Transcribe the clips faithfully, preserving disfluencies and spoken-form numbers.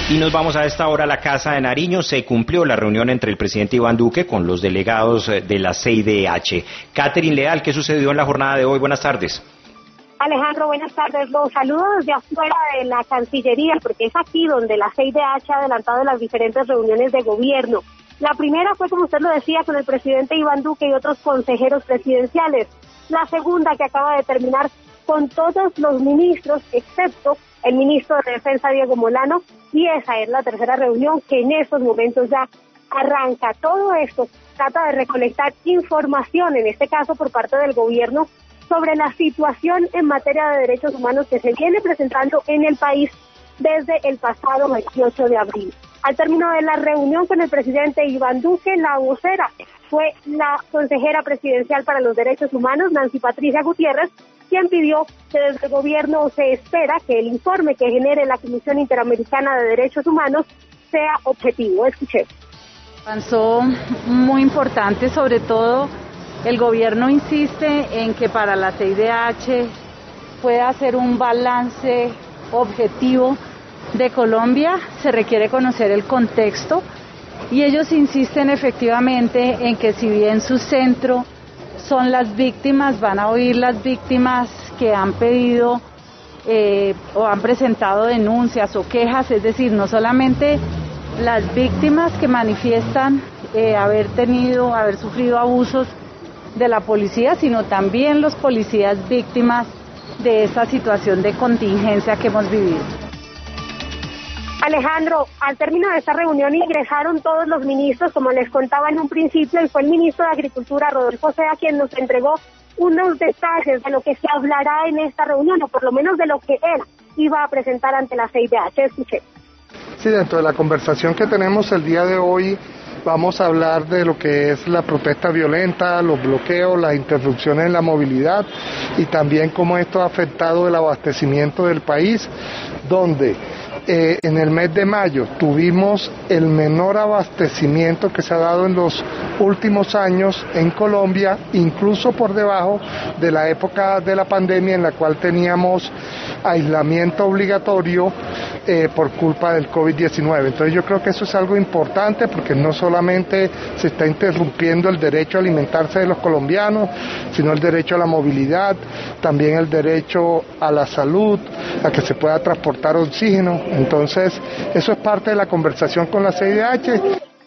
Y nos vamos a esta hora a la Casa de Nariño. Se cumplió la reunión entre el presidente Iván Duque con los delegados de la C I D H. Catherine Leal, ¿qué sucedió en la jornada de hoy? Buenas tardes. Alejandro, buenas tardes. Los saludos desde afuera de la Cancillería, porque es aquí donde la C I D H ha adelantado las diferentes reuniones de gobierno. La primera fue, como usted lo decía, con el presidente Iván Duque y otros consejeros presidenciales. La segunda, que acaba de terminar, con todos los ministros, excepto el ministro de Defensa, Diego Molano, y esa es la tercera reunión que en estos momentos ya arranca. Todo esto trata de recolectar información, en este caso por parte del gobierno, sobre la situación en materia de derechos humanos que se viene presentando en el país desde el pasado veintiocho de abril. Al término de la reunión con el presidente Iván Duque, la vocera fue la consejera presidencial para los derechos humanos, Nancy Patricia Gutiérrez, quien pidió que desde el gobierno se espera que el informe que genere la Comisión Interamericana de Derechos Humanos sea objetivo. Escuchemos. Avanzó muy importante, sobre todo el gobierno insiste en que para la C I D H pueda hacer un balance objetivo de Colombia, se requiere conocer el contexto y ellos insisten efectivamente en que si bien su centro son las víctimas, van a oír las víctimas que han pedido eh, o han presentado denuncias o quejas, es decir, no solamente las víctimas que manifiestan eh, haber tenido, haber sufrido abusos de la policía, sino también los policías víctimas de esta situación de contingencia que hemos vivido. Alejandro, al término de esta reunión ingresaron todos los ministros, como les contaba en un principio, y fue el ministro de Agricultura, Rodolfo Sea, quien nos entregó unos detalles de lo que se hablará en esta reunión, o por lo menos de lo que él iba a presentar ante la C I D H. Escuché. Sí, dentro de la conversación que tenemos el día de hoy, vamos a hablar de lo que es la protesta violenta, los bloqueos, las interrupciones en la movilidad y también cómo esto ha afectado el abastecimiento del país, donde eh, en el mes de mayo tuvimos el menor abastecimiento que se ha dado en los últimos años en Colombia, incluso por debajo de la época de la pandemia en la cual teníamos aislamiento obligatorio eh, por culpa del COVID diecinueve. Entonces yo creo que eso es algo importante porque no solamente se está interrumpiendo el derecho a alimentarse de los colombianos, sino el derecho a la movilidad, también el derecho a la salud, a que se pueda transportar oxígeno. Entonces eso es parte de la conversación con la C I D H.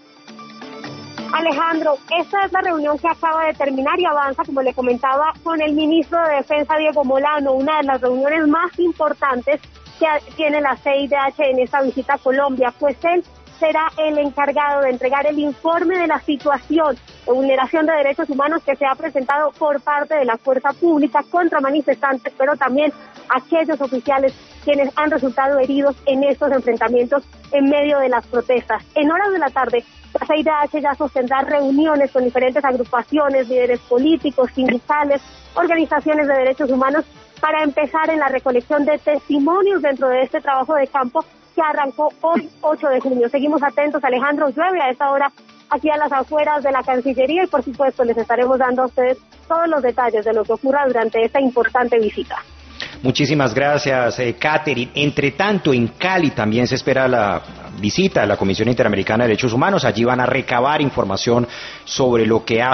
Alejandro, esta es la reunión que acaba de terminar y avanza, como le comentaba, con el ministro de Defensa, Diego Molano, una de las reuniones más importantes que tiene la C I D H en esta visita a Colombia, pues él será el encargado de entregar el informe de la situación de vulneración de derechos humanos que se ha presentado por parte de la fuerza pública contra manifestantes, pero también aquellos oficiales quienes han resultado heridos en estos enfrentamientos en medio de las protestas. En horas de la tarde, la C I D H ya sostendrá reuniones con diferentes agrupaciones, líderes políticos, sindicales, organizaciones de derechos humanos, para empezar en la recolección de testimonios dentro de este trabajo de campo que arrancó hoy, ocho de junio. Seguimos atentos, Alejandro. Llueve a esta hora aquí a las afueras de la Cancillería y, por supuesto, les estaremos dando a ustedes todos los detalles de lo que ocurra durante esta importante visita. Muchísimas gracias, eh, Catherine. Entre tanto, en Cali también se espera la visita de la Comisión Interamericana de Derechos Humanos. Allí van a recabar información sobre lo que ha